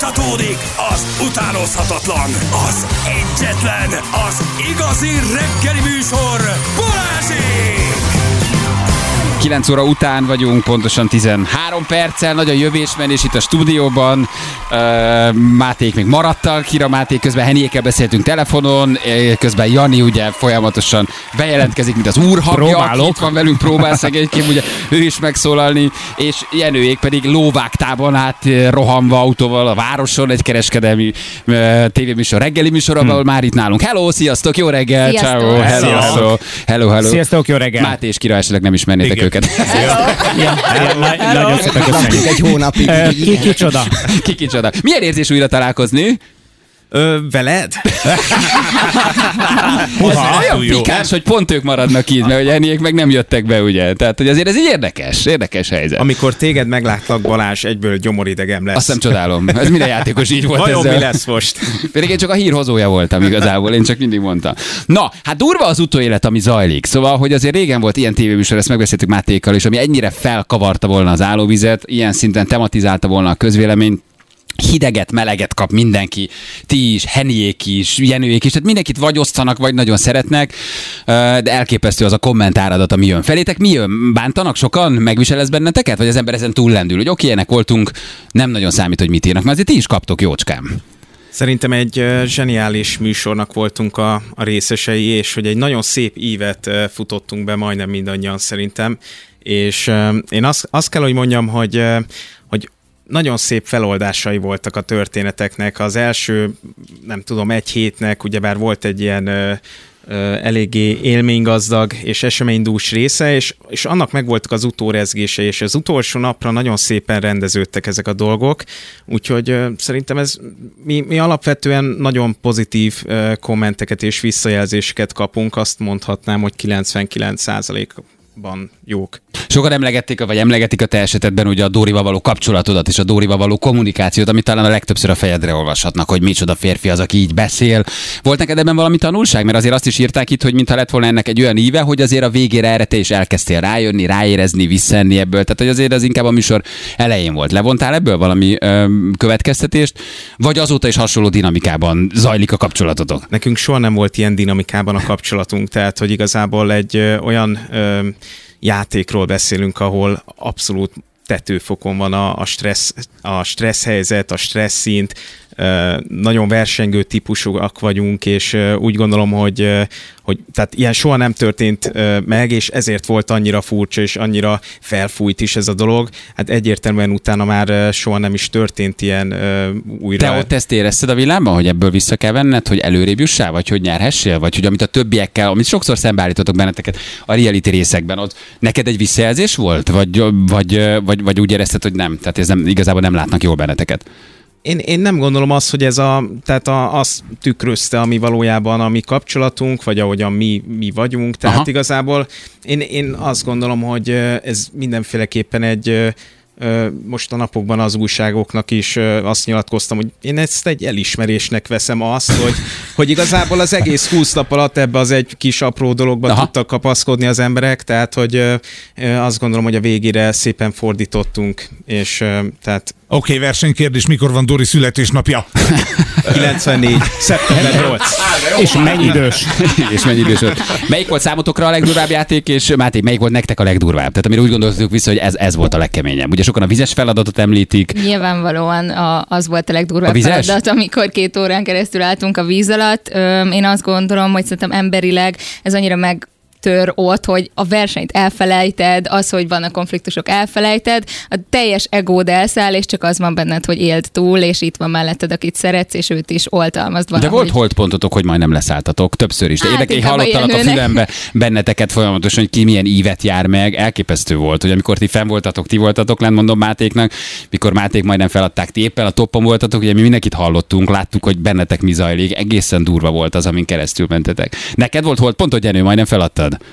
Folytatódik az utánozhatatlan, az egyetlen, az igazi reggeli műsor, Balázsék! 9 óra után vagyunk, pontosan 13 perccel, nagy a jövésmenés itt a stúdióban. Máték még maradtak, Kira Máté, közben Henjékkel beszéltünk telefonon, közben Jani ugye folyamatosan bejelentkezik, mint az úrhangja, aki itt van velünk, próbál szegényként ugye ő is megszólalni, és Jenőék pedig lóvágtában át rohanva autóval a városon, egy kereskedelmi tévéműsor, reggeli műsor, ahol már itt nálunk. Hello, sziasztok, jó reggel! Sziasztok. Ciao, hello. Hello. Sziasztok, jó reggel! Máté és Kira esetleg nem ismernétek őket. Nagyon szépen köszönjük. Egy hónapig. Kicsoda. Milyen érzés újra találkozni? Veled? Olyan pikáns, hogy pont ők maradnak így, mert ugye enniek meg nem jöttek be, ugye? Tehát, hogy azért ez egy érdekes helyzet. Amikor téged meglátlak, Balázs, egyből gyomoridegem lesz. Azt nem csodálom. Ez minden játékos így volt. Vajon ezzel. mi lesz most? Pedig én csak a hírhozója voltam igazából, én csak mindig mondtam. Na, hát durva az utóélet, ami zajlik. Szóval, hogy azért régen volt ilyen tévéműsor, ezt megbeszéltük Mátékkal, és ami ennyire felkavarta volna az állóvizet, ilyen szinten tematizálta volna a közvéleményt, hideget, meleget kap mindenki, ti is, Henjék is, Jenőék is, tehát mindenkit vagy osztanak, vagy nagyon szeretnek, de elképesztő az a kommentáradat, ami jön felétek. Mi jön? Bántanak sokan? Megvisel ez benneteket? Vagy az ember ezen túllendül, hogy oké, ilyenek voltunk, nem nagyon számít, hogy mit írnak, mert azért ti is kaptok jócskám. Szerintem egy zseniális műsornak voltunk a részesei, és hogy egy nagyon szép ívet futottunk be majdnem mindannyian szerintem, és én azt kell, hogy mondjam, hogy nagyon szép feloldásai voltak a történeteknek. Az első, nem tudom, egy hétnek, ugyebár volt egy ilyen eléggé élménygazdag és eseménydús része, és annak megvoltak az utórezgése, és az utolsó napra nagyon szépen rendeződtek ezek a dolgok, úgyhogy szerintem ez mi alapvetően nagyon pozitív kommenteket és visszajelzéseket kapunk, azt mondhatnám, hogy 99%-ban jók. Sokan emlegetik a te esetedben ugye a Dórival való kapcsolatodat és a Dórival való kommunikációt, amit talán a legtöbbször a fejedre olvashatnak, hogy micsoda férfi az, aki így beszél. Volt neked ebben valami tanulság? Mert azért azt is írták itt, hogy mintha lett volna ennek egy olyan íve, hogy azért a végére erre te is elkezdtél rájönni, ráérezni, visszaenni ebből. Tehát, hogy azért az inkább a műsor elején volt. Levontál ebből valami következtetést? Vagy azóta is hasonló dinamikában zajlik a kapcsolatotok? Nekünk soha nem volt ilyen dinamikában a kapcsolatunk, tehát, hogy igazából egy olyan játékról beszélünk, ahol abszolút tetőfokon van a stressz helyzet, a stressz szint, nagyon versengő típusúak vagyunk, és úgy gondolom, hogy tehát ilyen soha nem történt meg, és ezért volt annyira furcsa, és annyira felfújt is ez a dolog. Hát egyértelműen utána már soha nem is történt ilyen újra. Te ott ezt érezted a villámban, hogy ebből vissza kell venned, hogy előrébb jussál, vagy hogy nyerhessél, vagy hogy amit a többiekkel, amit sokszor szembeállítotok benneteket a reality részekben, ott neked egy visszajelzés volt? Vagy úgy érezted, hogy nem? Tehát ez nem, igazából nem látnak jól benneteket? Én nem gondolom azt, hogy ez azt tükrözte, ami valójában a mi kapcsolatunk, vagy ahogyan mi vagyunk. Tehát Aha. Igazából én azt gondolom, hogy ez mindenféleképpen egy most a napokban az újságoknak is azt nyilatkoztam, hogy én ezt egy elismerésnek veszem azt, hogy igazából az egész 20 nap alatt ebbe az egy kis apró dologba tudtak kapaszkodni az emberek, tehát hogy azt gondolom, hogy a végére szépen fordítottunk, és tehát... Oké, versenykérdés, mikor van Dori születésnapja? 94. szeptember 8. És mennyi idős? Melyik volt számotokra a legdurvább játék, és Máté, melyik volt nektek a legdurvább? Tehát amire úgy gondoltuk vissza, hogy ez volt a legkeményebb. Ugye sokan a vizes feladatot említik. Nyilvánvalóan az volt a legdurvább feladat, amikor 2 órán keresztül álltunk a víz alatt. Én azt gondolom, hogy szerintem emberileg ez annyira tör ott, hogy a versenyt elfelejted, az, hogy vannak konfliktusok elfelejted, a teljes egód elszáll, és csak az van benned, hogy éld túl, és itt van melletted, akit szeretsz, és őt is oltalmazd valahogy. De volt holdpontotok, hogy majdnem leszálltatok, többször is. De én hallottalak a fülembe benneteket folyamatosan, hogy ki milyen ívet jár meg, elképesztő volt, hogy amikor ti fenn voltatok, ti voltatok lent, mondom Mátéknak, mikor Máték majdnem feladták, ti éppen a toppon voltatok, ugye mi mindenkit hallottunk, láttuk, hogy bennetek mi zajlik, egészen durva volt az, amin keresztül mentetek. Neked volt holdpont, hogy Jenő, majdnem feladtad?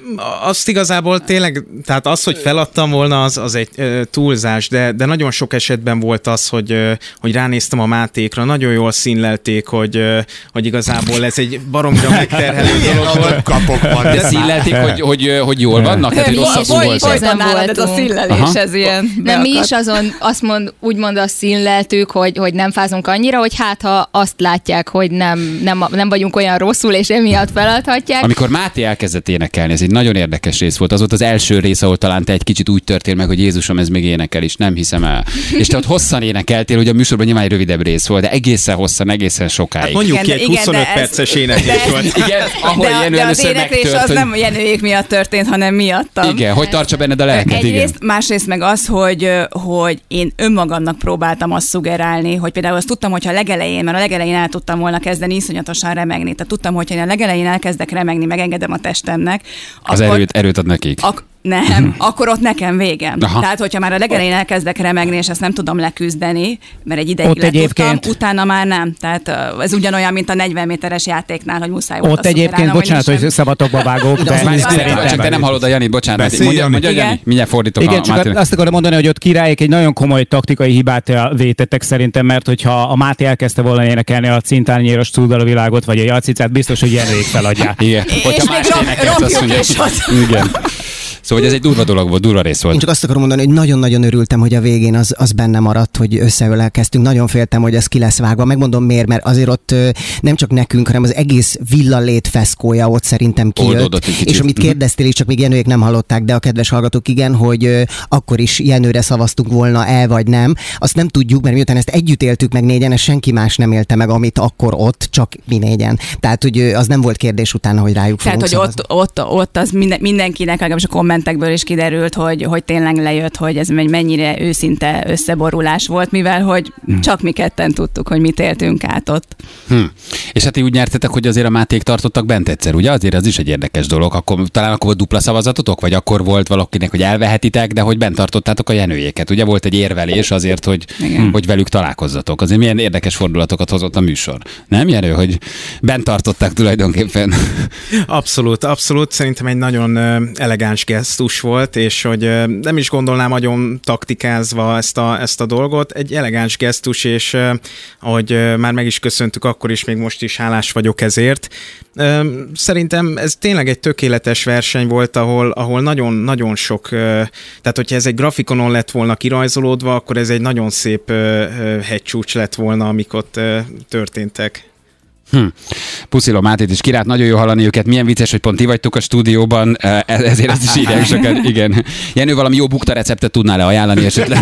Azt igazából tényleg, tehát az, hogy feladtam volna, az egy túlzás, de nagyon sok esetben volt az, hogy ránéztem a Mátékra, nagyon jól színlelték, hogy igazából ez egy baromra megterhelő dolog volt. De színlelték, hogy jól vannak? Tehát, hogy rosszabbul volt. Folyton nálad ez a színlelés, ez ilyen nem, mi is azon úgymond azt színleltük, hogy nem fázunk annyira, hogy hát ha azt látják, hogy nem vagyunk olyan rosszul, és emiatt feladhatják. Amikor Máté elkezdett énekelni, ez egy nagyon érdekes rész volt. Az volt az első rész, ahol talán te egy kicsit úgy törtél meg, hogy Jézusom, ez még énekel is, nem hiszem el. És te ott hosszan énekeltél, hogy a műsorban nyilván egy rövidebb rész volt, de egészen hosszan, egészen sokáig. Hát mondjuk ki, egy 25 perces éneklés volt. Igen, ahol Jenő de az éneklés az nem Jenőjék miatt történt, hanem miattam. Igen, hogy tartsa benned a lelket. Egyrészt, másrészt meg az, hogy én önmagamnak próbáltam azt szugerálni, hogy például azt tudtam, hogyha mert a legelején el tudtam volna kezdeni iszonyatosan remegni. Tehát tudtam, hogyha én a legelején elkezdek remegni, megengedem a testemnek. Az erőt ad nekik. Nem, akkor ott nekem végem. Aha. Tehát, hogyha már a legelején elkezdek remegni, és ezt nem tudom leküzdeni, mert egy ideig letudtam, utána már nem. Tehát ez ugyanolyan, mint a 40 méteres játéknál, hogy muszáj volt. Ott egyébként, bocsánat, hogy szabadokba vágok, csak te nem hallod a Janit, bocsánat. Mondja Jani, mindjárt fordítok. Igen, csak azt akarom mondani, hogy ott Királyék egy nagyon komoly taktikai hibát vétettek szerintem, mert hogyha a Máté elkezdte volna énekelni a Cintárnyéros Túldal a világot, vagy a Jacicát, biztos, hogy Jenőjék feladják. Igen. És még rompjuk is ott. Igen. Szóval ez egy durva dolog volt, durva rész volt. Én csak azt akarom mondani, hogy nagyon-nagyon örültem, hogy a végén az benne maradt, hogy összeölelkeztünk. Nagyon féltem, hogy ez ki lesz vágva. Megmondom miért, mert azért ott nem csak nekünk, hanem az egész villa létfeszkója ott szerintem kijött. És amit kérdeztél, és csak még Jenőjék nem hallották, de a kedves hallgatók igen, hogy akkor is Jenőre szavaztunk volna vagy nem. Azt nem tudjuk, mert miután ezt együtt éltük meg négyen, és senki más nem élte meg, amit akkor ott, csak mi négyen. Tehát, hogy az nem volt kérdés utána, hogy rájuk fogunk szavazni. Tehát, hogy ott az mindenkinek, legalábbis a kommentekből is kiderült, hogy tényleg lejött, hogy ez mennyire őszinte összeborulás volt, mivel hogy csak mi ketten tudtuk, hogy mit éltünk át ott. És hát ti úgy nyertetek, hogy azért a Máték tartottak bent egyszer, ugye? Azért az is egy érdekes dolog. Talán akkor volt dupla szavazatotok, vagy akkor volt valakinek, hogy elvehetitek, de hogy bent tartottátok a Jenőjéket. Ugye volt egy érvelés azért, hogy velük találkozzatok. Azért milyen érdekes fordulatokat hozott a műsor. Nem, Jenő, hogy bent tartották tulajdonképpen? Abszolút. Szerintem egy nagyon elegáns gesztus volt, és hogy nem is gondolnám nagyon taktikázva ezt a dolgot. Egy elegáns gesztus, és ahogy már meg is köszöntük, akkor is, még most is hálás vagyok ezért. Szerintem ez tényleg egy tökéletes verseny volt, ahol nagyon sok, tehát hogyha ez egy grafikonon lett volna kirajzolódva, akkor ez egy nagyon szép hegycsúcs lett volna, amik ott történtek. Puszilom Mátét és Kirát, nagyon jó hallani őket. Milyen vicces, hogy pont ti vagytok a stúdióban, ezért ezt is írják sokan. Igen. Jenő, valami jó bukta receptet tudnál-e ajánlani esetleg?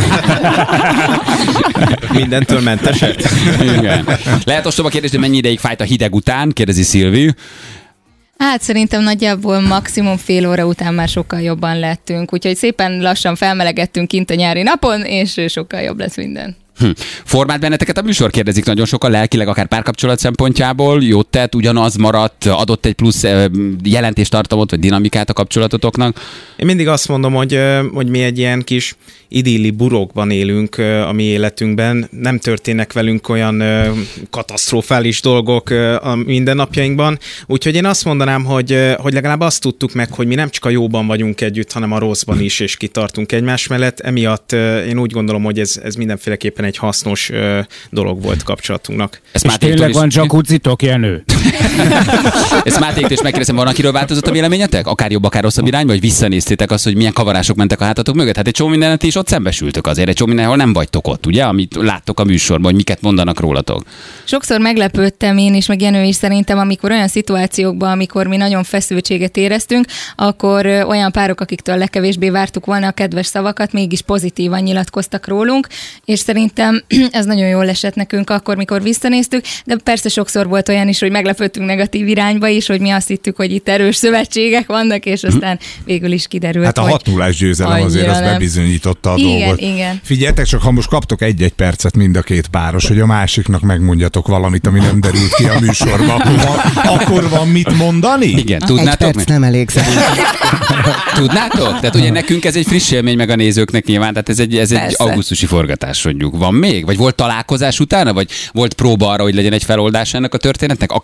Mindentől menteset. Igen. Lehet ostoba kérdés, de mennyi ideig fájt a hideg után? Kérdezi Szilvi. Hát szerintem nagyjából maximum fél óra után már sokkal jobban lettünk, úgyhogy szépen lassan felmelegedtünk kint a nyári napon, és sokkal jobb lesz minden. Formált benneteket a műsor, kérdezik nagyon sokan, lelkileg, akár párkapcsolat szempontjából, jót tett, ugyanaz maradt, adott egy plusz jelentéstartamot, vagy dinamikát a kapcsolatotoknak? Én mindig azt mondom, hogy mi egy ilyen kis idilli burokban élünk a mi életünkben, nem történnek velünk olyan katasztrofális dolgok a mindennapjainkban, úgyhogy én azt mondanám, hogy legalább azt tudtuk meg, hogy mi nem csak a jóban vagyunk együtt, hanem a rosszban is, és kitartunk egymás mellett. Emiatt én úgy gondolom, hogy ez mindenféleképpen egy hasznos dolog volt kapcsolatunknak. És tényleg van jacuzzitok, Jenő? Ezt Mátéktől is megkérdezem, van, akiről változott a véleményetek? Akár jobb, akár rosszabb irányba, vagy visszanéztétek azt, hogy milyen kavarások mentek a hátatok mögött? Hát egy csomó mindenet is ott szembesültök azért, egy csomó mindenhol nem vagytok ott, ugye? Amit láttok a műsorban, hogy miket mondanak rólatok. Sokszor meglepődtem én is, meg Jenő is szerintem, amikor olyan szituációkban, amikor mi nagyon feszültséget éreztünk, akkor olyan párok, akiktől legkevésbé vártuk volna a kedves szavakat, mégis pozitívan nyilatkoztak rólunk, és szerintem ez nagyon jól esett nekünk akkor, mikor visszanéztük, de persze sokszor volt olyan is, hogy meglepődtünk negatív irányba is, hogy mi azt hittük, hogy itt erős szövetségek vannak, és aztán végül is kiderült, hát a 6-0-ás győzelem azért azt bebizonyította a dolgot. Igen. Figyeljetek csak, ha most kaptok egy-egy percet mind a két páros, hogy a másiknak megmondjatok valamit, ami nem derült ki a műsorba, akkor van mit mondani? Igen, tudnátok? Egy perc nem elég szerintem. Tudnátok? Tehát ugye nekünk ez egy friss élmény, meg a nézőknek nyilván, tehát ez egy augusztusi forgatás, mondjuk. Van még? Vagy volt találkozás utána? Vagy volt próba arra, hogy legyen egy feloldás ennek a történetnek? Akár közös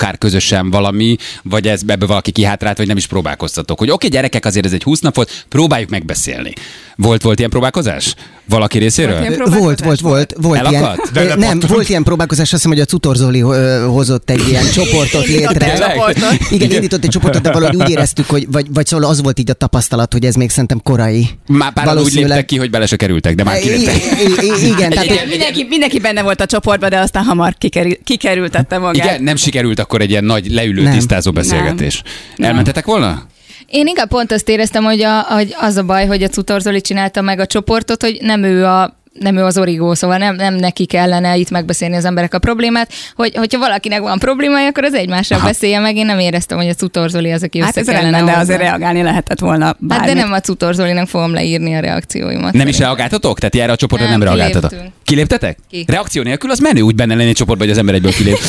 sem valami, vagy ebből valaki kihátrált, vagy nem is próbálkoztatok. Hogy oké, gyerekek, azért ez egy 20 nap volt, próbáljuk megbeszélni. Volt ilyen próbálkozás? Valaki részéről? Volt ilyen. Nem, volt ilyen próbálkozás, azt hiszem, hogy a Cutor Zoli hozott egy ilyen csoportot létre. Igen, indított egy csoportot, de valahogy úgy éreztük, hogy vagy szóval az volt így a tapasztalat, hogy ez még szerintem korai. Már páran úgy léptek ki, hogy bele se kerültek, de már kiléptek. Igen, tehát mindenki benne volt a csoportban, de aztán hamar kikerültette magát. Igen, nem sikerült akkor egy ilyen nagy leülő tisztázó beszélgetés. Elmentetek volna? Én inkább pont azt éreztem, hogy az a baj, hogy a Cutor Zoli csinálta meg a csoportot, hogy nem ő az origó, szóval nem neki kellene itt megbeszélni az emberek a problémát, hogyha valakinek van problémája, akkor az egymással beszélje meg. Én nem éreztem, hogy a Cutor Zoli az, aki össze kellene rendben, de azért reagálni lehetett volna bármit. Hát de nem a Cutor Zolinak fogom leírni a reakcióimat. Nem is reagáltatok? Tehát erre a csoportra nem reagáltatok? Kiléptetek? Reakció nélkül az menő úgy benne lenni egy csoportban, hogy az ember egyből kilép.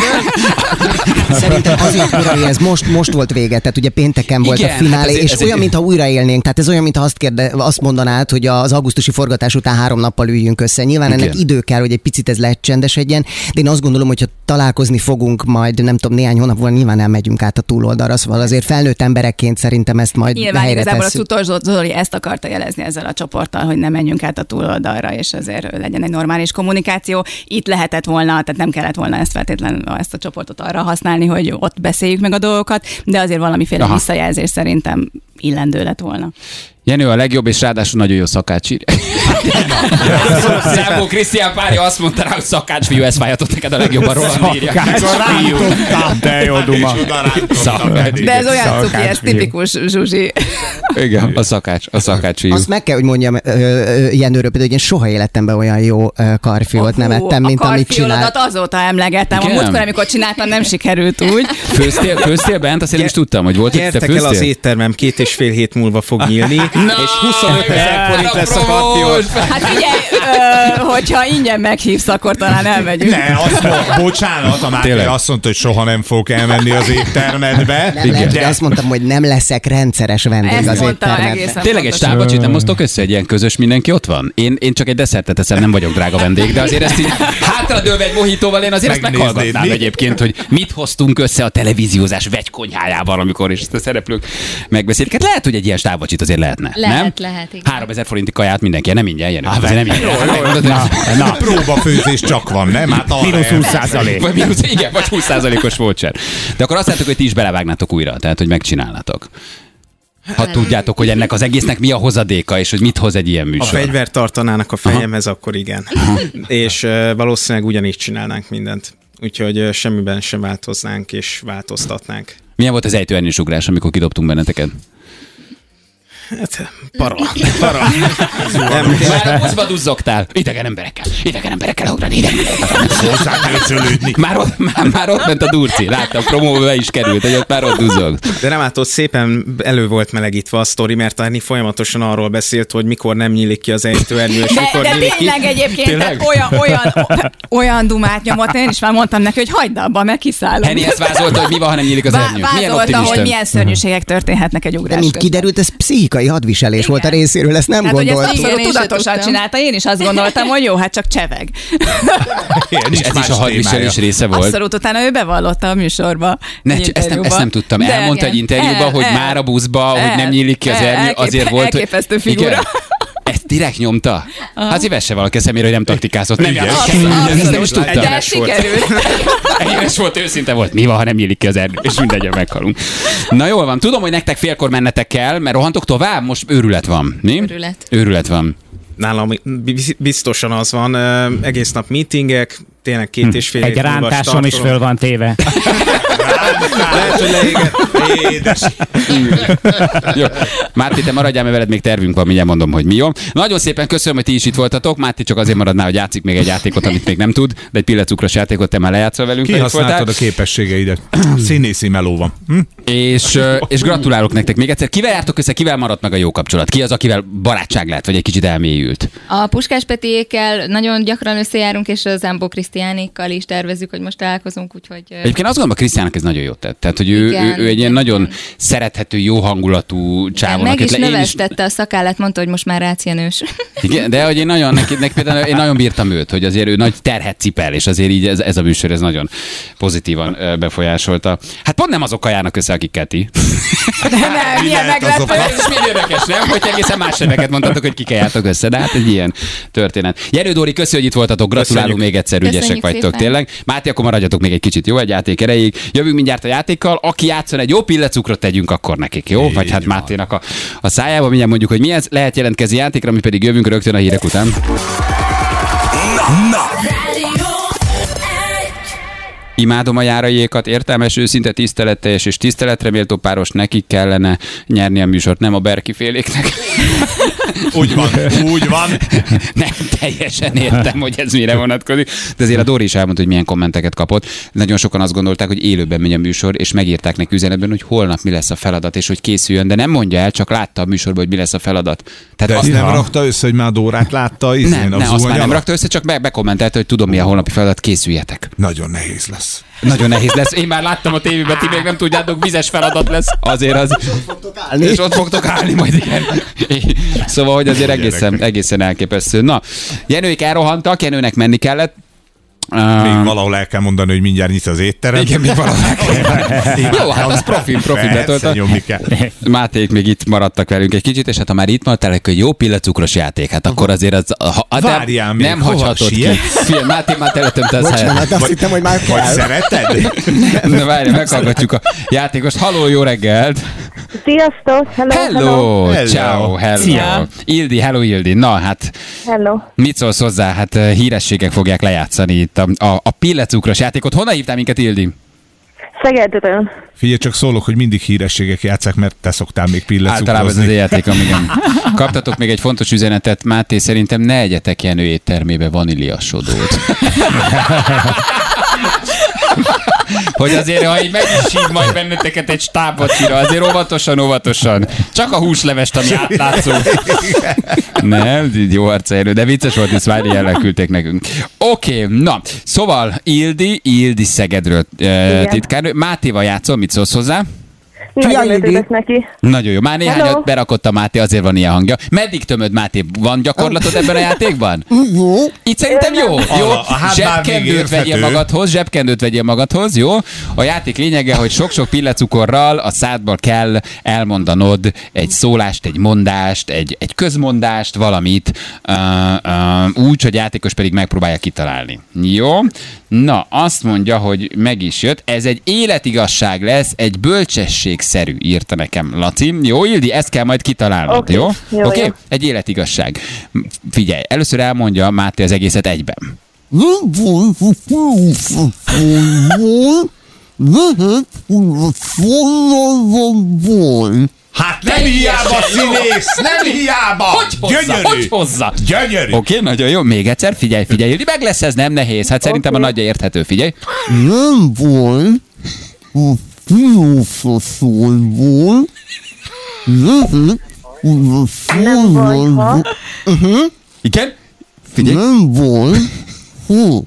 Szerintem azért korai, ez most volt vége, tehát ugye pénteken volt a finálé, és olyan, mintha újraélnénk, tehát ez olyan, mintha azt mondanád, hogy az augusztusi forgatás után 3 nappal üljünk össze. Nyilván ennek idő kell, hogy egy picit ez lecsendesedjen, de én azt gondolom, hogy ha találkozni fogunk majd, nem tudom, néhány hónap múlva nyilván elmegyünk át a túloldalra, szóval azért felnőtt emberekként szerintem ezt majd nyilván helyre igazából tesszük. a Cutor Zoli ezt akarta jelezni ezzel a csoporttal, hogy ne menjünk át a túloldalra, és azért legyen egy normális kommunikáció. Itt lehetett volna, tehát nem kellett volna ezt a csoportot arra használni, hogy ott beszéljük meg a dolgokat, de azért valamiféle visszajelzés szerintem illendő lett volna. Jenő a legjobb, és ráadásul nagyon jó szakács. Számbó Krisztián párja azt mondta rá, hogy szakácsfiú, ezt fájhatott neked a legjobban, Roland írja. De jó duma. De ez olyan cuki, ez tipikus Zsuzsi. Igen, a szakácsfiú. Azt meg kell, hogy mondjam Jenőről, például, hogy én soha életemben olyan jó karfiót nem ettem, mint amit csinál. A azóta emlegettem. A múltkor, amikor csináltam, nem sikerült úgy. Főztél bent? Azt én nem is tudtam, hogy volt, hogy te főztél? Gyertek el az éttermem, 2,5 hét múlva fog nyílni. És 25 000 forint lesz a karfiós. Hát figyelj, hogyha ingyen meghívsz, akkor talán elmegyünk. Ne, bocsánat, a Máté azt mondta, hogy soha nem fogok elmenni az éttermedbe. De azt mondtam, hogy nem leszek rendszeres vendég az éttermedbe. Tényleg egy stábacsit nem hoztok össze, egy ilyen közös mindenki ott van? Én csak egy desszertet eszem, nem vagyok drága vendég, de azért ezt így hátradőlve egy mohitóval én azért ezt meghallgatnám egyébként, hogy mit hoztunk össze a televíziózás vegykonyhájában, amikor is ezt a szereplők megbeszélik. Hát lehet, hogy egy ilyen stábacsit azért lehetne. Lehet, igen. 3000 forinti kaját mindenki, nem ingyen jön. Nem ingyen. Na, próbafőzés csak van, nem? Hát mínusz 20%. Igen, vagy 20%-os voucher. De akkor azt láttuk, hogy ti is belevágnátok újra, tehát hogy megcsinálnátok. Ha tudjátok, hogy ennek az egésznek mi a hozadéka, és hogy mit hoz egy ilyen műsor. Ha fegyvert tartanának a fejemhez, akkor igen. És valószínűleg ugyanígy csinálnánk mindent. Úgyhogy semmiben sem változnánk és változtatnánk. Milyen volt az ejtőernyős ugrás, amikor kidobtunk benneteket? Hát, para. Már a buszba duzzogtál. Idegen emberekkel ugrani, idegen Már ott ment a durci. Láttam, promóba be is került, hogy ott már ott duzzog. De nem ott szépen elő volt melegítve a sztori, mert Árni folyamatosan arról beszélt, hogy mikor nem nyílik ki az ejtőernyő, és mikor nyílik ki. De tényleg egyébként olyan dumát nyomott, én is már mondtam neki, hogy hagyd abba, meg kiszállom. Henny ezt vázolta, hogy mi van, ha nem nyílik az ernyő. Vázolta, hogy milyen szörnyűségek történhetnek egy ugrás. De mint kiderült, ez pszichikai hadviselés volt a részéről, ezt nem gondoltuk. Hát, tudatosan csinálta, én is azt gondoltam, hogy jó, hát csak cseveg. És ez is a hadviselés része volt. Abszolút, utána ő bevallotta a műsorba. Ezt nem tudtam. Elmondta egy interjúban, hogy már a buszba, hogy nem nyílik ki az ernyő, azért volt, hogy... Elképesztő figura. Ezt direkt nyomta? Hát szívesse valaki szemére, hogy nem taktikázott. Nem de sikerült. Egyenes volt, őszinte volt. Mi van, ha nem nyílik ki az erdő, és mindegyen meghalunk. Na jól van, tudom, hogy nektek félkor mennetek kell, mert rohantok tovább, most őrület van. Mi? Őrület van. Nálam biztosan az van, egész nap meetingek, tényleg 2,5 év. Egy rántásom is föl van téve. Lehet, hogy édes. Jó. Máté, te maradjál, mert veled még tervünk van, mindjárt mondom, hogy mi jó. Nagyon szépen köszönöm, hogy ti is itt voltatok. Máté csak azért maradná, hogy játszik még egy játékot, amit még nem tud, de egy pillanatcukros játékot te már lejátszol velünk. Kihasználtad a képességeidet. Színészi meló van. És gratulálok nektek még egyszer. Kivel jártok össze, kivel maradt meg a jó kapcsolat? Ki az, akivel barátság lett, vagy egy kicsit elmélyült? A Puskás Petiékkel nagyon gyakran összejárunk, és az Zámbó Krisztiánékkal is tervezzük, hogy most találkozunk, úgyhogy... Egyébként azt gondolom, a Krisztiának ez nagyon jót tett. Tehát, hogy ő egy ilyen nagyon szerethető, jó hangulatú csávónak. Meg is növesztette a szakállát, mondta, hogy most már rácienős. Igen, de hogy én nagyon bírtam őt, hogy azért ő nagy terhet cipel, és azért így ez a műsor ez nagyon pozitívan befolyásolta. Hát pont nem azok kajálnak össze, akikkel ti. De nem, milyen meglepő. Ez milyen érdekes, nem? Hogy egészen más neveket mondtatok, hogy kikajáltok össze, de hát egy ilyen történet. Jenő, Dóri, köszi, hogy itt voltatok, gratulálunk még egyszer, ügyesek vagytok tényleg. Máté, akkor maradjatok még egy kicsit, jó, egy játék erejéig. Jövünk mindjárt a játékkal, aki játszon egy jó pillecukrot tegyünk akkor nekik, jó? Vagy hát Máténak a szájába, mindjárt mondjuk, hogy mi ez, lehet jelentkezni játékra, mi pedig jövünk rögtön a hírek után. Na. Imádom a járaiékat, értelmes, őszinte, tiszteletteljes és tiszteletre méltó páros, nekik kellene nyerni a műsort, nem a Berki féléknek. Úgy van. Nem teljesen értem, hogy ez mire vonatkozik, de azért a Dóri is elmondta, hogy milyen kommenteket kapott. Nagyon sokan azt gondolták, hogy élőben megy a műsor, és megírták neki üzenetben, hogy holnap mi lesz a feladat, és hogy készüljön, de nem mondja el, csak látta a műsorban, hogy mi lesz a feladat. Tehát de azt nem rakta össze, hogy már Dórát látta? Nem, azt már nem rakta össze, csak bekommentelte, hogy tudom, mi a holnapi feladat, készüljetek. Nagyon nehéz lesz. Nagyon nehéz lesz. Én már láttam a tévében, ti még nem tudjátok, vizes feladat lesz. Azért az. És ott fogtok állni majd, igen. Szóval, hogy azért egészen elképesztő. Na, Jenőik elrohantak, Jenőnek menni kellett. Még valahol el kell mondani, hogy mindjárt nyit az étterem. Igen, még valahol el kell. Jó, hát az profi betöltött. Máték még itt maradtak velünk egy kicsit, és hát ha már itt maradtál, hogy jó pillecukros játék, hát akkor azért az... Várjál még, nem hagyhatod ki. Máté már teletömte a száját. Bocsánat, azt hittem, hogy már kell. Szereted? Na várj, meghallgatjuk a játékost. Halló, jó reggelt! Sziasztok! Hello! Ciao, hello! Szia. Ildi, hello Ildi. Na hát, Hello! mit szólsz hozzá? Hát hírességek fogják lejátszani itt a pillecukros játékot. Honnan hívtál minket, Ildi? Szegedről. Figyelj, csak szólok, hogy mindig hírességek játszák, mert te szoktál még pillecukrozni. Általában ez az játék, amigen. Kaptatok még egy fontos üzenetet, Máté, szerintem ne egyetek Jenő éttermébe vaníliasodót. Hogy azért, ha így meg is hív majd benneteket egy stábvacsira, azért óvatosan. Csak a húslevest, ami átlátszó. Nem, jó arcaerő, de vicces volt, és smiley jellel küldték nekünk. Oké, na, szóval Ildi Szegedről titkárnő. Mátéval játszol, mit szólsz hozzá? Nagyon örülök neki. Nagyon jó. Már néhányat berakott a Máté, azért van ilyen hangja. Meddig tömöd, Máté? Van gyakorlatod ebben a játékban? Itt szerintem jó. Zsebkendőt vegyél magadhoz, jó? A játék lényege, hogy sok-sok pillecukorral a szádból kell elmondanod egy szólást, egy mondást, egy közmondást, valamit, úgy, hogy játékos pedig megpróbálja kitalálni. Jó? Na, azt mondja, hogy meg is jött. Ez egy életigasság lesz, egy bölcsességszerű, írta nekem Laci. Jó, Ildi, ezt kell majd kitalálnod, okay. Jó? Oké? Jó. Egy életigasság. Figyelj, először elmondja Máté az egészet egyben. Hát nem hiába színész, nem hiába! Hogy hozza? Gyönyörű! Oké, nagyon jó. Még egyszer, figyelj, Ildi, meg lesz, ez nem nehéz. Hát szerintem a nagyja érthető, figyelj. Nem baj, a filozófából lehet, hogy a Nem baj, ha. Igen? Figyelj. nem baj, ha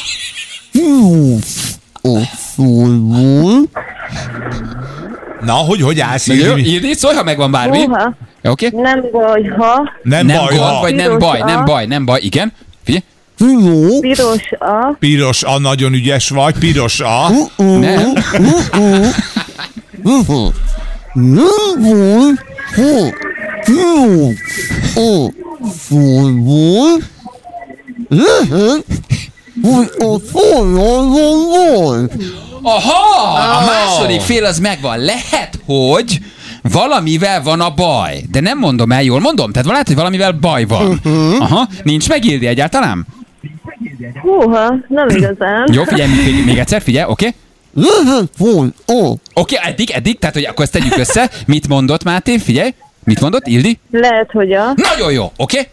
filozófából Na, hogy állsz, Nagyon jó, Ildi? Ildi, szólj, ha megvan bármi. Húha. Oké? Nem baj, ha. Nem baj, gond, ha. vagy nem baj. Igen? Figyelj. Piros a. Piros a, nagyon ügyes vagy, piros a. Nem. nem baj, ha filozófából lehet, hogy a folyamon van. Aha! A második fél az megvan. Lehet, hogy valamivel van a baj. De nem mondom el, jól mondom? Tehát lehet, hogy valamivel baj van. Aha. Nincs meg, Ildi, egyáltalán? Húha, nem igazán. Jó, figyelj, még egyszer, figyelj, oké? Lehet, hogy Oké, eddig, tehát hogy akkor ezt tegyük össze. Mit mondott Máté? Figyelj. Mit mondott, Ildi? Lehet, hogy a. Nagyon jó, oké?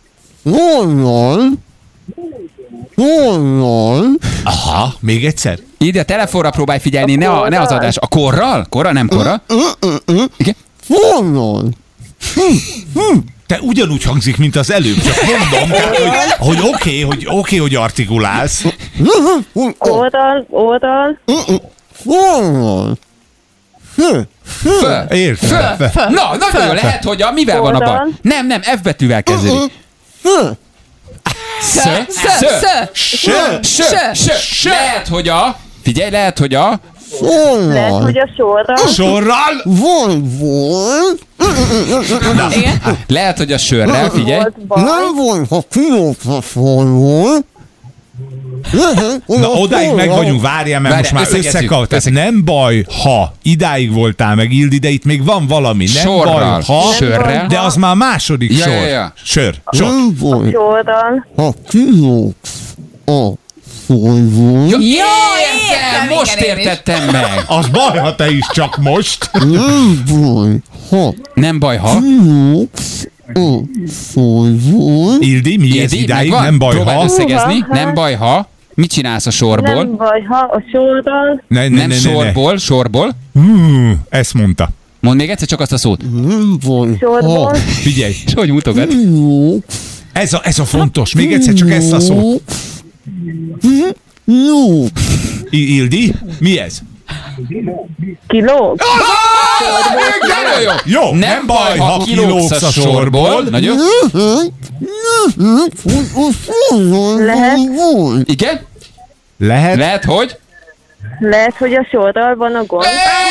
Aha, még egyszer? Ildi, a telefonra próbálj figyelni, ne az adás. A korral? Korral, nem korral? Igen? Te ugyanúgy hangzik, mint az előbb, csak mondom, tehát, hogy oké, hogy artikulálsz. Oldal. Forral. Értem. Na, nagyon jó, lehet, hogy mivel van a baj? Nem, F betűvel kezdődik. Lehet, hogy figyelj, lehet, hogy Lehet, hogy a sorral. Sorral? Volt. lehet, hogy a sörrel, figyelj. Volt baj. Nem volt, ha kilógsz a sorról. Na, odáig meg vagyunk, várjál, mert most már összekap. Tehát nem baj, ha idáig voltál meg, Ildi, de itt még van valami. Nem Sorral, baj, ha, sörrel. de az már második sor. Ja. Sör. Nem volt, Sorral. ha kilógsz a sorról. Jó, értem, most igen, én is. értettem meg. Az baj, ha te is csak most. Nem baj, ha Nem baj, ha. kilógsz a sorról. Ildi, mi ez idáig? megvan? Nem baj, Próbáld ha. összegezni. Nem baj, ha. Mit csinálsz a sorból? Nem baj, ha a sorral. Nem sorból. Ezt mondta. Mondd még egyszer csak azt a szót. Nem baj, Sorból. Figyelj, És hogy mutogat? kilógsz. ez a fontos. Még egyszer csak ezt a szót. Jó. Ildi, mi ez? Kilóg. Jó, nem baj, ha kilógsz a sorból. Nagyon. Lehet. Igen? Lehet. Lehet, hogy? Lehet, hogy a sorral van a gond.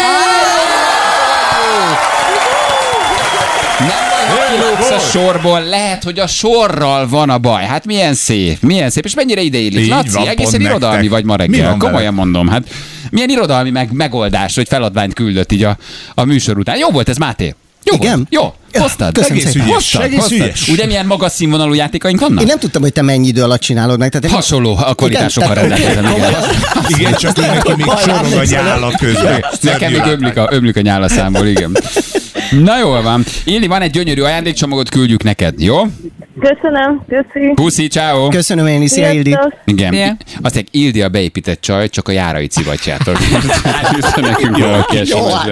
Nem baj, ha kilógsz a sorból, lehet, hogy a sorral van a baj. Hát milyen szép, és mennyire ideillik. Így Laci, van, egészen pont irodalmi nektek. vagy ma Mi reggel. van Komolyan vele? mondom, hát milyen irodalmi megoldás, hogy feladványt küldött így a műsor után. Jó volt ez, Máté? Jó Igen. volt. Jó, hoztad. Köszönöm Egész szépen. ügyes, egész ügyes. Ugye milyen magas színvonalú játékaink vannak? Én nem tudtam, hogy te mennyi idő alatt csinálod meg. Tehát én Hasonló a kvalitásokkal Igen, rendelkezem. Igen. Igen, csak neki még sorog a nyála közben. Nekem még ömlik a nyála számból, igen. Na jól van. Ildi, van egy gyönyörű ajándékcsomagot, küldjük neked, jó? Köszönöm, köszi. Puszi, ciao. Köszönöm én is, szia Ildi. Sziasztok. Igen. Szia. Azt mondják, Ildi a beépített csaj, csak a járai civatjátok. Eljutott nekünk valaki SMS-be.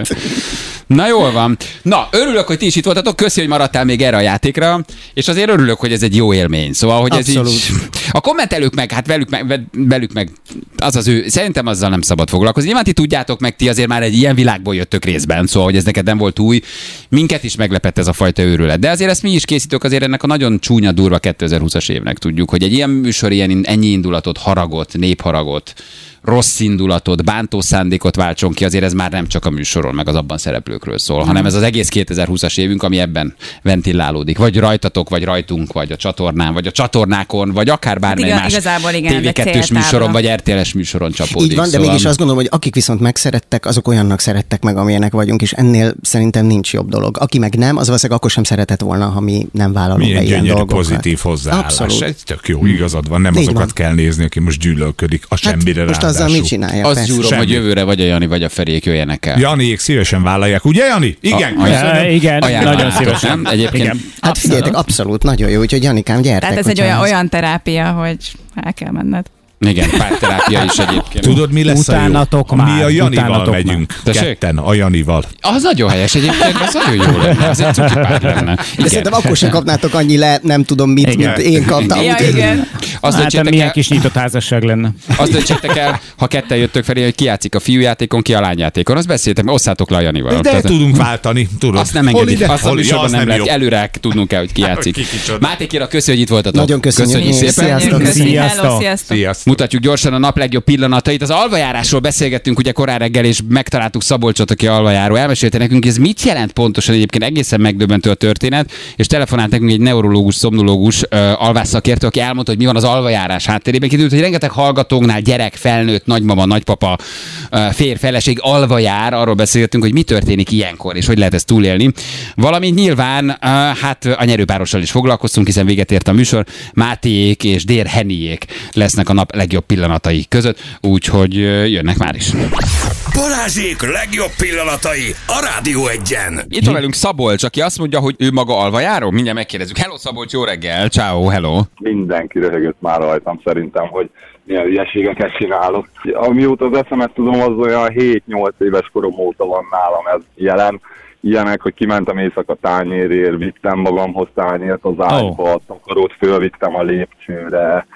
Na jól van. Na, örülök, hogy ti is itt voltatok. Köszi, hogy maradtál még erre a játékra. És azért örülök, hogy ez egy jó élmény. Szóval, hogy Abszolút. ez így... A kommentelők meg, hát velük meg az ő... Szerintem azzal nem szabad foglalkozni. Nyilván ti tudjátok meg, ti azért már egy ilyen világból jöttök részben, szóval, hogy ez neked nem volt új. Minket is meglepett ez a fajta őrület. De azért ezt mi is készítők, azért ennek a nagyon csúnya, durva 2020-as évnek tudjuk, hogy egy ilyen műsor ennyi indulatot, haragot, népharagot, rossz indulatot, bántó szándékot váltson ki, azért ez már nem csak a műsoron, meg az abban szereplőkről szól, hanem ez az egész 2020-as évünk, ami ebben ventilálódik. Vagy rajtatok, vagy rajtunk, vagy a csatornán, vagy a csatornákon, vagy akár bármely más TV2-s műsoron, vagy RTL-es műsoron csapódik. Így van, de mégis azt gondolom, hogy akik viszont megszerettek, azok olyannak szerettek meg, amilyenek vagyunk, és ennél szerintem nincs jobb dolog. Aki meg nem, az valószínűleg akkor sem szeretett volna, ha mi nem vállalunk Milyen be ilyen gyönyörű dolgokat. pozitív hozzáállás. Abszolút. Ez tök jó, igazad van. Nem Így azokat van. kell nézni, aki most gyűlölködik a semmire most azzal mit csinálja? Azt persze. gyúrom, Semmi. hogy jövőre vagy a Jani, vagy a Ferék jöjjenek el. Janiék szívesen vállalják, ugye Jani? Igen. Igen, Ajánlom, nagyon szívesen. nem? Egyébként Igen. Hát figyeljetek, abszolút, nagyon jó, úgyhogy Janikám, gyertek. Tehát ez egy hogyha olyan terápia, hogy el kell menned. igen, párterápia is egyébként. Tudod, mi lesz Utánatok a jó? már, Mi a Janival utánatok megyünk. Tessék? Ketten, a Janival. Az nagyon helyes egyébként, az nagyon jó lenne, az egy cuki pár lenne. De Igen. szerintem akkor sem kapnátok annyi nem tudom mit, Igen. mint én kaptam. Ja, úgyhogy- igen. Azt Hát döntsétek milyen el, kis nyitott házasság lenne. azt döntsétek el, ha ketten jöttök felé, hogy ki játszik a fiújátékon, ki a lányjátékon. Azt beszéltek, mert osszátok le a Janival. De Tehát- tudunk váltani, tudod. azt nem Hol engedik, ide, azt a hol- műsorban az nem lehet. jó. Előre tudnunk kell, hogy ki játszik. Ki kicsoda. Máté Kira, köszi, hogy itt voltatok. Nagyon köszönjük. szépen. Sziasztok. Köszönjük, hello, Sziasztok. sziasztok. Sziasztok. Mutatjuk gyorsan a nap legjobb pillanatait. Az alvajárásról beszélgettünk ugye korán reggel, és megtaláltuk Szabolcsot, aki alvajáró. Elmesélte nekünk, ez mit jelent pontosan, egyébként egészen megdöbbentő a történet, és telefonált nekünk egy neurológus, szomnológus, alvásszakértő, aki elmondta, hogy mi van az alvajárás hátterében. Kiderült, hogy rengeteg hallgatónknál gyerek, felnőtt, nagymama, nagypapa, férj, feleség alvajár. Arról beszélgettünk, hogy mi történik ilyenkor, és hogy lehet ezt túlélni. Valamint nyilván hát a nyerőpárossal is foglalkoztunk, hiszen véget ért a műsor. Mátéék és Dér Heniék lesznek a nap legjobb pillanatai között, úgyhogy jönnek már is. Balázsék legjobb pillanatai a Rádió Egyen. Itt van velünk Szabolcs, aki azt mondja, hogy ő maga alvajáró. Mindjárt megkérdezzük. Hello Szabolcs, jó reggel. Ciao, hello. Mindenki röhögött már rajtam szerintem, hogy milyen hülyeségeket csinálok. Amióta az eszemet tudom, az olyan 7-8 éves korom óta van nálam ez jelen. Ilyenek, hogy kimentem éjszaka tányérért, vittem magamhoz tányért az ágyba, takarót fölvittem a lépcsőre.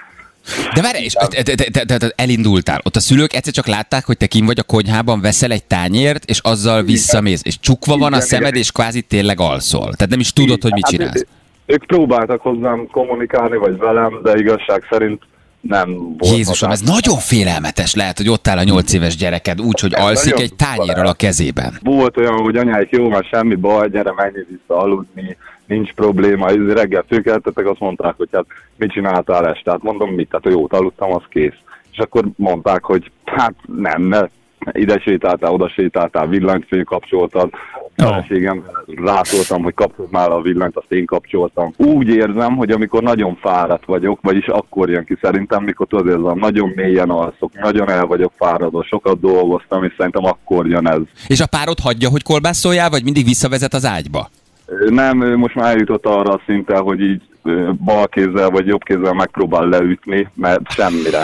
De várj, és te elindultál. Ott a szülők egyszer csak látták, hogy te kim vagy a konyhában, veszel egy tányért, és azzal visszamész. És csukva van a szemed, és kvázi tényleg alszol. Tehát nem is tudod, hogy mit csinálsz. Ők próbáltak hozzám kommunikálni, vagy velem, de igazság szerint nem volt. Jézusom, ez nagyon félelmetes lehet, hogy ott áll a 8 éves gyereked úgy, hogy alszik egy tányérral a kezében. Volt olyan, hogy anyáik, jó, már semmi baj, gyere, menj vissza aludni, nincs probléma. Reggel fölkeltettek, azt mondták, hogy hát mit csináltál este? Hát mondom, mit? Tehát, hogy jót aludtam, az kész. És akkor mondták, hogy hát nem, ide sétáltál, oda sétáltál, villanyt fölkapcsoltad. Feleségem, rátoltam, hogy kapcsolt már a villanyt, azt én kapcsoltam. Úgy érzem, hogy amikor nagyon fáradt vagyok, vagyis akkor jön ki szerintem, mikor tudod érzem, nagyon mélyen alszok, nagyon el vagyok fáradva, sokat dolgoztam, és szerintem akkor jön ez. És a párod hagyja, hogy kolbászoljál, vagy mindig visszavezet az ágyba? Nem, most már eljutott arra a szinten, hogy így bal kézzel vagy jobb kézzel megpróbál leütni, mert semmire.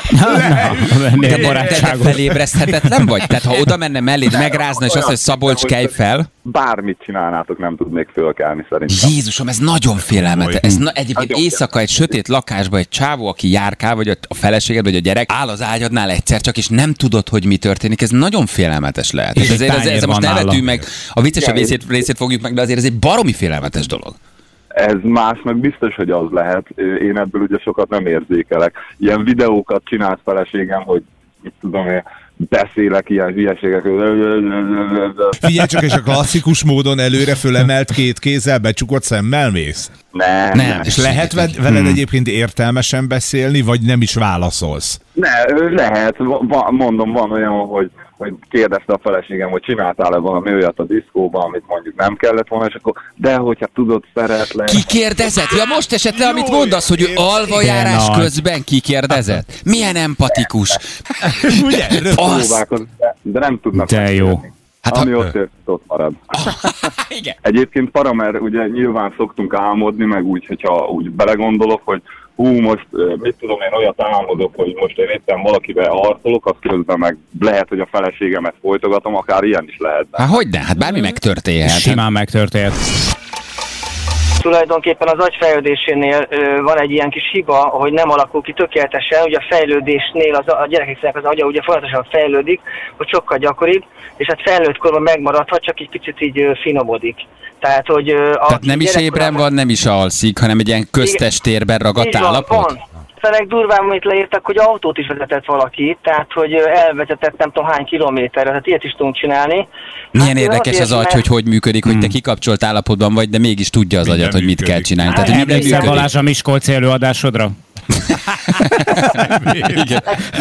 Te felébreszthetetlen vagy? Tehát ha oda menne melléd, megrázna, és azt, hogy Szabolcs, kelj fel? Bármit csinálnátok, nem tudnék fölkelni szerintem. Jézusom, ez nagyon félelmetes. Ez egyébként éjszaka egy sötét lakásban egy csávó, aki járkál, vagy a feleséged, vagy a gyerek, áll az ágyadnál egyszer csak, és nem tudod, hogy mi történik. Ez nagyon félelmetes lehet. És ezért most nevetünk meg, a viccesebb részét fogjuk meg, de azért ez egy baromi félelmetes dolog. Ez másnak biztos, hogy az lehet. Én ebből ugye sokat nem érzékelek. Ilyen videókat csinált feleségem, hogy mit tudom én, beszélek ilyen hülyeségekről. Figyelj csak, és a klasszikus módon előre fölemelt két kézzel, becsukott szemmel mész? Nem. És lehet veled egyébként értelmesen beszélni, vagy nem is válaszolsz? Lehet. Mondom, van olyan, hogy kérdezte a feleségem, hogy csináltál-e valami olyat a diszkóban, amit mondjuk nem kellett volna, és akkor, de hogyha tudod, szeretlek. Ki kérdezett? Ja, most esett le, amit mondasz, hogy ő alvajárás közben kikérdezett. Milyen empatikus. Ugye? De nem tudnak. De jó. Hát ami ott marad. Igen. Egyébként mert ugye nyilván szoktunk álmodni, meg úgy, hogyha úgy belegondolok, hogy most mit tudom én, olyat álmodok, hogy most én éppen valakivel harcolok, az közben meg lehet, hogy a feleségemet folytogatom, akár ilyen is lehet. Hát hogyne? Hát bármi megtörténhet. Simán megtörténhet. Tulajdonképpen az agyfejlődésénél van egy ilyen kis hiba, hogy nem alakul ki tökéletesen, ugye a fejlődésnél a gyerekeknek az agya ugye folyamatosan fejlődik, hogy sokkal gyakoribb, és hát felnőtt korban megmaradhat, csak egy picit így finomodik. Tehát, hogy tehát nem is ébren van, nem is alszik, hanem egy ilyen köztestérben ragadt állapot? Felek durván, amit leírtak, hogy autót is vezetett valaki, tehát hogy elvezetett nem tudom hány kilométerre, tehát ilyet is tudunk csinálni. Milyen érdekes az agy, hogy működik, hogy te kikapcsolt állapotban vagy, de mégis tudja az agyat, hogy mit kell csinálni. Tehát, hogy emlékszel Balázs a Miskolci előadásodra? Igen.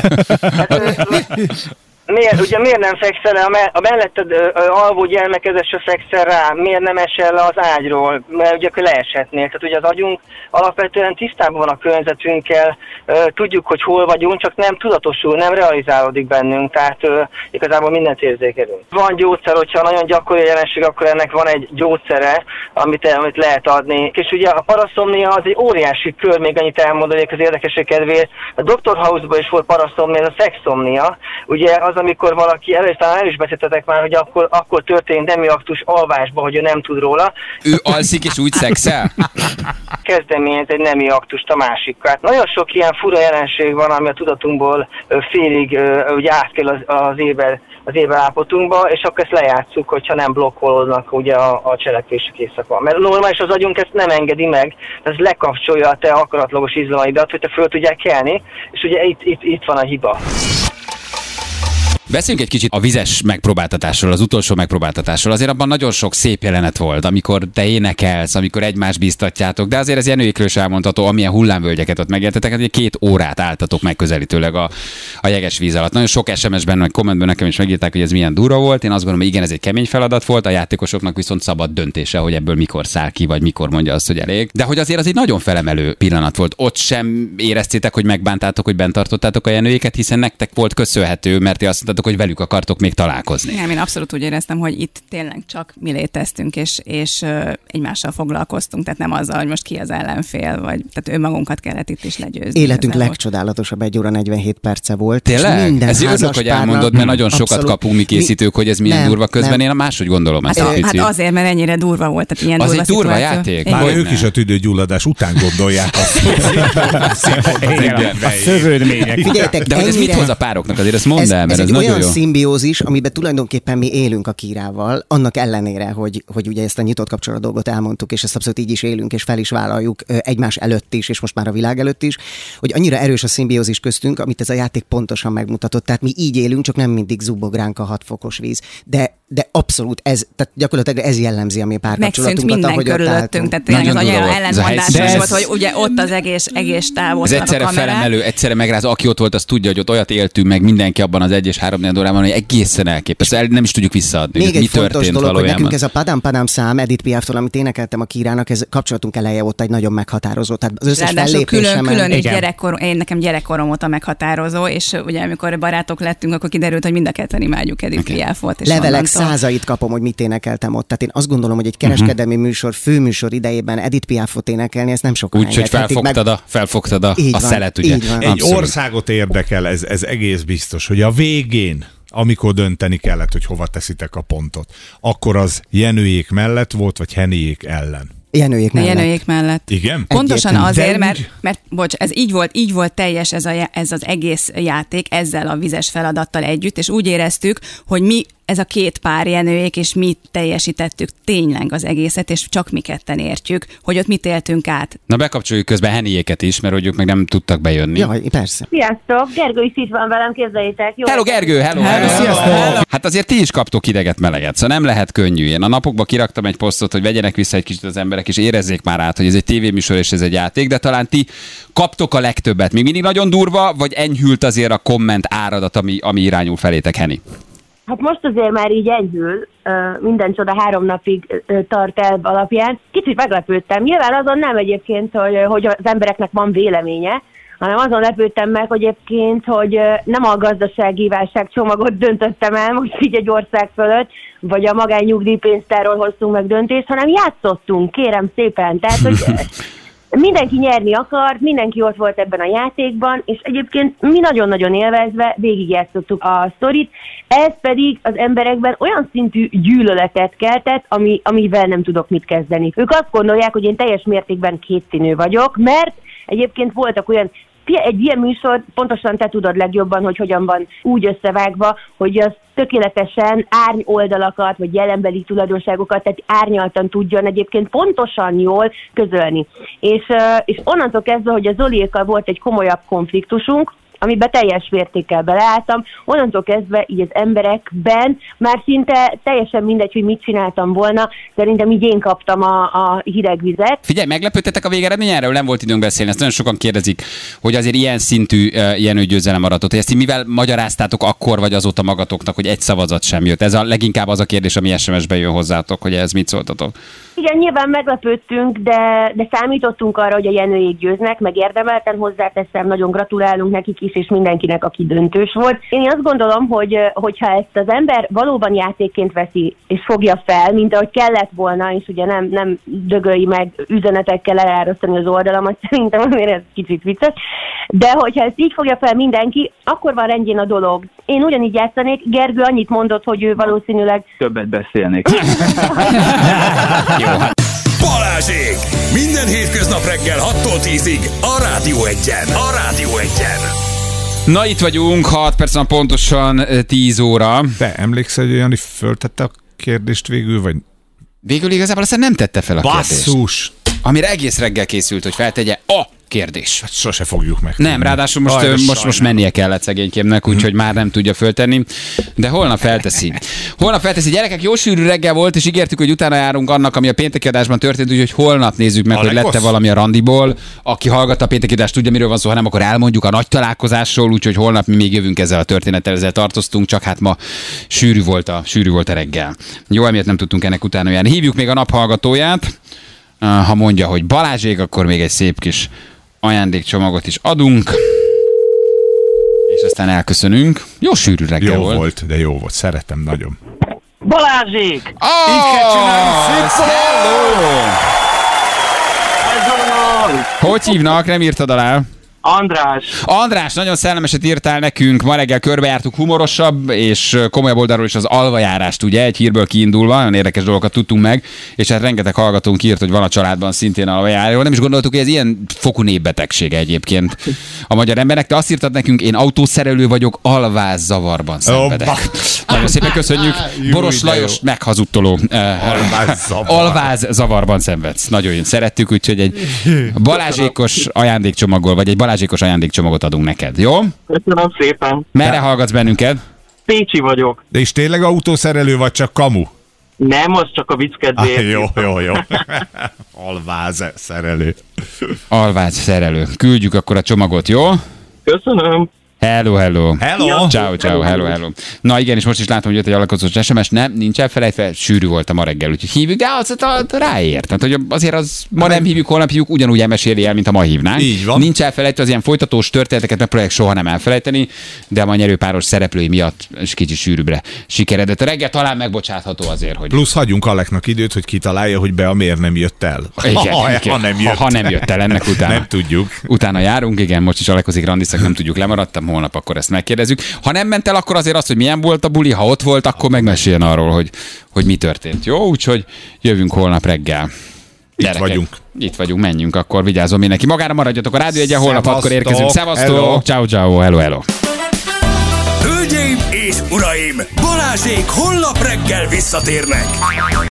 Miért nem fekszel le, a melletted alvó gyermekezesre fekszel rá, miért nem esel le az ágyról, mert ugye akkor leeshetnél. Tehát ugye az agyunk alapvetően tisztában van a környezetünkkel, tudjuk, hogy hol vagyunk, csak nem tudatosul, nem realizálódik bennünk, tehát igazából mindent érzékelünk. Van gyógyszer, hogyha nagyon gyakori jelenség, akkor ennek van egy gyógyszere, amit lehet adni. És ugye a paraszomnia az egy óriási kör, még annyit elmondanék az érdekesség kedvéért. A Dr. House-ban is volt paraszomnia, ez a szexomnia. Ugye az, amikor valaki, el is beszéltetek már, hogy akkor történik nemi aktus alvásba, hogy ő nem tud róla. Ő alszik és úgy szexel? Kezdeményez egy nemi aktust a másikkal. Hát nagyon sok ilyen fura jelenség van, ami a tudatunkból félig ugye átkel az ébelállapotunkba, és akkor ezt lejátszuk, hogyha nem blokkolódnak ugye a cselekvések éjszaka. Mert normális az agyunk ezt nem engedi meg, ez lekapcsolja a te akaratlagos izomaidat, hogy te föl tudják kelni, és ugye itt van a hiba. Beszéljünk egy kicsit a vizes megpróbáltatásról, az utolsó megpróbáltatásról. Azért abban nagyon sok szép jelenet volt, amikor te énekelsz, amikor egymást bíztatjátok, de azért ez Jenőikről is elmondható, amilyen hullámvölgyeket ott megéltetek, hogy 2 órát álltatok megközelítőleg a Jegesvíz alatt. Nagyon sok SMS-ben, vagy kommentben nekem is megírták, hogy ez milyen durva volt. Én azt gondolom, hogy igen, ez egy kemény feladat volt, a játékosoknak viszont szabad döntése, hogy ebből mikor száll ki, vagy mikor mondja azt, hogy elég. De hogy azért az egy nagyon felemelő pillanat volt. Ott sem éreztétek, hogy megbántátok, hogy bent tartottátok a Jenőiket, hiszen nektek volt köszönhető, mert ti azt mondtátok, mondtátok, hogy velük akartok még találkozni. Nem, én abszolút úgy éreztem, hogy itt tényleg csak mi léteztünk, és egymással foglalkoztunk, tehát nem azzal, hogy most ki az ellenfél, vagy tehát önmagunkat kellett itt is legyőzni. Életünk legcsodálatosabb 1 óra 47 perce volt. Tényleg? Ez örülök, hogy elmondod, mert nagyon sokat kapunk mi készítők, hogy ez milyen durva, közben én máshogy gondolom ezt egy picit. Hát azért, mert ennyire durva volt, tehát ilyen az durva egy durva játék. Már ők is a tüdőgyulladás után gondolják azt. A szövődmények. De hogy ez mit hoz a pároknak? Azért ezt mondd el, mert ez nagyon jó. Ez egy olyan szimbiózis, amiben tulajdonképpen mi élünk a Kírával, annak ellenére, hogy ugye ezt a nyitott kapcsolat dolgot elmondtuk, és ezt abszolút így is élünk, és fel is vállaljuk egymás előtt is, és most már a világ előtt is, hogy annyira erős a szimbiózis köztünk, amit ez a játék pontosan megmutatott. Tehát mi így élünk, csak nem mindig zubog ránk a 6 fokos víz. De abszolút ez, tehát gyakorlatilag ez jellemzi a mi párkapcsolatunkat. Megszűnt minden körülöttünk, tehát tényleg az annyira ellentmondásos volt, hogy ugye ott az egész távol. Ez egyszerre felemelő, egyszerre megráz, aki ott volt, az tudja, hogy ott olyat éltünk meg mindenki abban az 1 és 3 órában, hogy egészen elképesztő. Nem is tudjuk visszaadni. Még mi történt dolog, valójában. Hogy nekünk ez a Padam Padam szám Edith Piaftól, amit énekeltem a Kírának, ez kapcsolatunk eleje ott egy nagyon meghatározó. Tehát az összes külön is nekem gyerekkorom óta meghatározó, és ugye amikor barátok lettünk, akkor kiderült, hogy mind a ketten imádjuk Edith Piafot. Levelek százait kapom, hogy mit énekeltem ott. Tehát én azt gondolom, hogy egy kereskedelmi műsor, főműsor idejében Edith Piafot énekelni, ezt nem sokan engedhetik. Úgyhogy felfogtad a szelet, ugye? Egy országot érdekel, ez egész biztos, hogy a végén, amikor dönteni kellett, hogy hova teszitek a pontot, akkor az Jenőjék mellett volt, vagy Henniék ellen? Jenőjék mellett. Igen? Pontosan azért, mert bocs, ez így volt teljes ez az egész játék ezzel a vizes feladattal együtt, és úgy éreztük, hogy mi ez a 2 pár Jenőjék, és mi teljesítettük tényleg az egészet, és csak mi ketten értjük, hogy ott mit éltünk át. Na bekapcsoljuk közben Henniéket is, mert hogy ők meg nem tudtak bejönni. Jaj, persze. Sziasztok, Gergő is itt van velem, képzeljétek. Jó. Hello Gergő, hello. Sziasztok. Hát azért ti is kaptok hideget, meleget, szóval nem lehet könnyű. Én a napokban kiraktam egy posztot, hogy vegyenek vissza egy kicsit az emberek, és érezzék már át, hogy ez egy tévéműsor és ez egy játék, de talán ti kaptok a legtöbbet. Még mindig nagyon durva, vagy enyhült azért a komment áradat, ami irányul felétek, Henni? Hát most azért már így enyhül, minden csoda 3 napig tart el alapján. Kicsit meglepődtem. Nyilván azon nem egyébként, hogy az embereknek van véleménye, hanem azon lepődtem meg, hogy egyébként, hogy nem a gazdasági válságcsomagot döntöttem el most így egy ország fölött, vagy a magánnyugdíjpénztárról hoztunk meg döntést, hanem játszottunk, kérem szépen. Tehát, hogy mindenki nyerni akart, mindenki ott volt ebben a játékban, és egyébként mi nagyon-nagyon élvezve végigjátszottuk a sztorit, ez pedig az emberekben olyan szintű gyűlöletet keltett, amivel nem tudok mit kezdeni. Ők azt gondolják, hogy én teljes mértékben kétszínű vagyok, mert egyébként voltak olyan egy ilyen műsor, pontosan te tudod legjobban, hogy hogyan van úgy összevágva, hogy az tökéletesen árny oldalakat, vagy jelenbeli tulajdonságokat, tehát árnyaltan tudjon egyébként pontosan jól közölni. És onnantól kezdve, hogy a Zoliékkal volt egy komolyabb konfliktusunk, amiben teljes mértékkel beleálltam, onnantól kezdve így az emberekben már szinte teljesen mindegy, hogy mit csináltam volna, szerintem így én kaptam a hideg vizet. Figyelj, meglepődtetek a végeredmény, erről nem volt időnk beszélni, ezt nagyon sokan kérdezik, hogy azért ilyen szintű Jenő győzelem aratott, hogy ezt mivel magyaráztátok akkor vagy azóta magatoknak, hogy egy szavazat sem jött. Ez leginkább az a kérdés, ami SMS-ben jön hozzátok, hogy ez mit szóltatok. Igen, nyilván meglepődtünk, de számítottunk arra, hogy a Jenőjék győznek, meg érdemelten hozzáteszem, nagyon gratulálunk nekik is, és mindenkinek, aki döntős volt. Én azt gondolom, hogyha ezt az ember valóban játékként veszi, és fogja fel, mint ahogy kellett volna, és ugye nem dögölj meg üzenetekkel elárasztani az oldalamat, szerintem azért ez kicsit vicces, de hogyha ezt így fogja fel mindenki, akkor van rendjén a dolog. Én ugyanígy játszanék, Gergő annyit mondott, hogy ő valószínűleg többet beszélnék. Jó, hát. Balázsék! Minden hétköznap reggel 6-tól 10-ig a Rádió 1-en. A Rádió 1-en. Na itt vagyunk, 6 perc van pontosan 10 óra. Te emlékszel, hogy Jani föltette a kérdést végül, vagy? Végül igazából aztán nem tette fel a kérdést. Basszus! Amire egész reggel készült, hogy feltegye a kérdés. Hát sose fogjuk meg. Nem, ráadásul most mennie kellett szegénykémnek, úgyhogy már nem tudja föltenni, de holnap felteszi. Gyerekek, jó sűrű reggel volt, és ígértük, hogy utána járunk annak, ami a pénteki adásban történt, úgyhogy holnap nézzük meg, hogy lett-e valami a randiból. Aki hallgatta a pénteki adást, tudja, miről van szó, ha nem, akkor elmondjuk a nagy találkozásról, úgyhogy holnap mi még jövünk ezzel a történettel, ezzel tartoztunk, csak hát ma sűrű volt a reggel. Jó, emiatt nem tudtunk ennek utána járni. Hívjuk még a nap hallgatóját. Ha mondja, hogy Balázsék, akkor még egy szép kis ajándékcsomagot is adunk. És aztán elköszönünk. Jó sűrű reggel Jó volt, de jó volt. Szeretem nagyon. Balázsék! Így kell csinálni. Hogy hívnak? Nem írtad alá? András, nagyon szellemeset írtál nekünk. Ma reggel körbejártuk humorosabb és komolyabb oldalról is az alvajárást, ugye? Egy hírből kiindulva, nagyon érdekes dolgokat tudtunk meg, és hát rengeteg hallgatónk írt, hogy van a családban szintén alvajáró. Nem is gondoltuk, hogy ez ilyen fokú népbetegsége egyébként a magyar embernek. Te azt írtad nekünk, én autószerelő vagyok, alvázzavarban szenvedek. Nagyon szépen köszönjük. Boros Lajos meghazudtoló. Alvázzavarban szenvedsz. Nagyon szerettük, úgyhogy egy balázsékos ajándékcsomaggal, vagy egy balázsékos ajándékcsomagot adunk neked, jó? Köszönöm szépen. Merre hallgatsz bennünket? Pécsi vagyok. De és tényleg autószerelő, vagy csak kamu? Nem, az csak a vicc kedvéért. Jó. Alváz szerelő. Alváz szerelő. Küldjük akkor a csomagot, jó? Köszönöm. Hello. Ciao, hello. Na igen, és most is látom, hogy jött egy alakozós SMS, nem, nincs elfelejtve, sűrű volt a ma reggel, úgyhogy hívjuk, de az ráért. Tehát, hogy azért az ma nem hívjuk, holnap hívjuk, ugyanúgy elmeséli el, mint ha ma hívnánk. Így van. Nincs elfelejtve, az ilyen folytatós történeteket megpróbálják soha nem elfelejteni, de a ma nyerőpáros szereplői miatt is kicsit sűrűbbre sikeredett. A reggel talán megbocsátható azért, hogy... Plusz hagyjunk Aleknak időt, hogy kitalálja, hogy be a miért nem jött el. Igen. Ha nem jött el, ennek utána. Nem tudjuk. Utána járunk, igen, most is alekozik, randiszak, nem tudjuk, lemaradtam, holnap akkor ezt megkérdezzük. Ha nem ment el, akkor azért az, hogy milyen volt a buli, ha ott volt, akkor megmeséljen arról, hogy mi történt. Jó, úgyhogy jövünk holnap reggel. Itt vagyunk, menjünk, akkor vigyázzon mindenki. Magára maradjatok a Rádió Egyen, holnap akkor érkezünk. Szevasztok, ciao, hello. Hölgyeim és uraim, Balázsék holnap reggel visszatérnek.